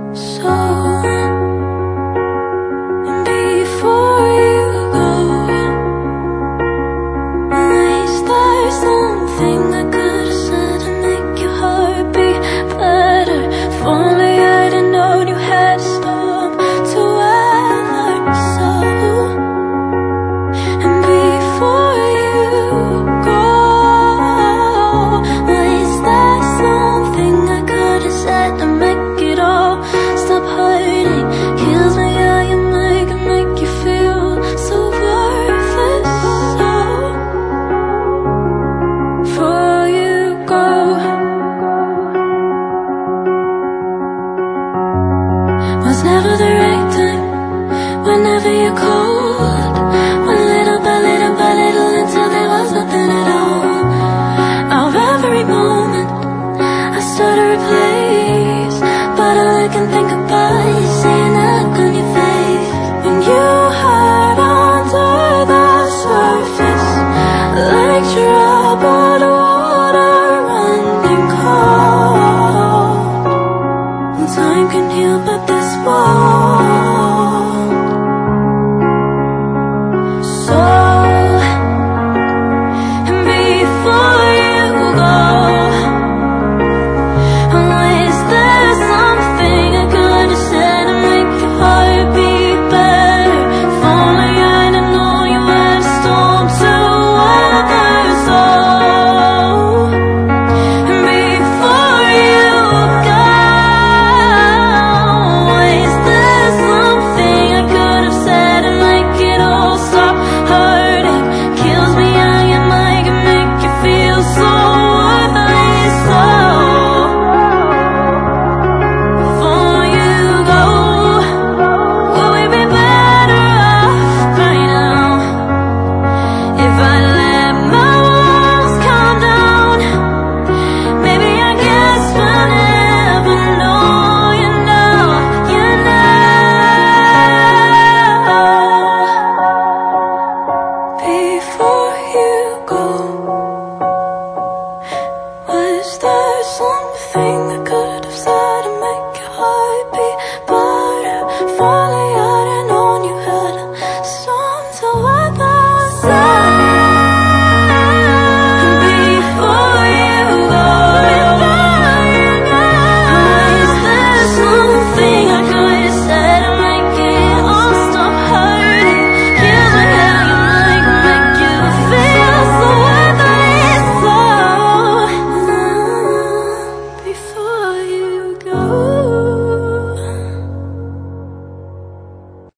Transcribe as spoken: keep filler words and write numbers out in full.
So, and before you go, is there something I could have said to make your heart beat better? If only I'd have known you had to stop to ever so. And before you go, is there something I could have said to make it all stop hurting? Kills me how you make it make you feel so worthless. So before you go, was never the right time. Whenever you called, one little by little by little until there was nothing at all. Of every moment I start to replace, but all I can think about is seeing that look on your face when you hide under the surface, like troubled water running cold. And time can heal, but this won't.